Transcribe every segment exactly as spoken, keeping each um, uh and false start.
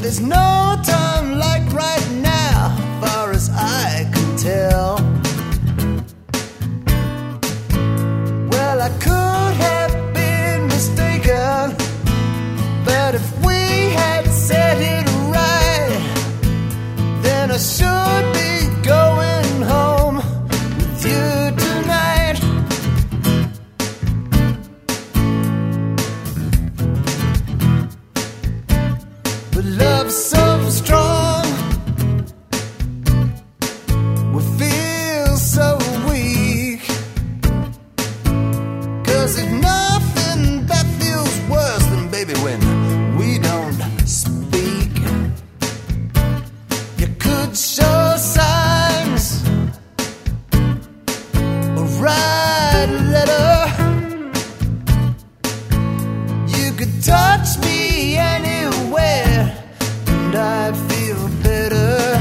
there's no time like right now, far as I can tell. Well, I could have been mistaken, but if we had said it right, then I should be going home with you tonight. But love's so strong, we feel so weak, 'cause there's nothing that feels worse than, baby, when we don't speak. You could show signs or write a letter, you could touch me anywhere and I'd feel better.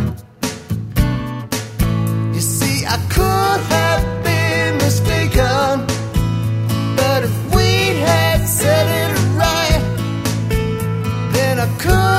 You see, I could have been mistaken, but if we had said it right, then I could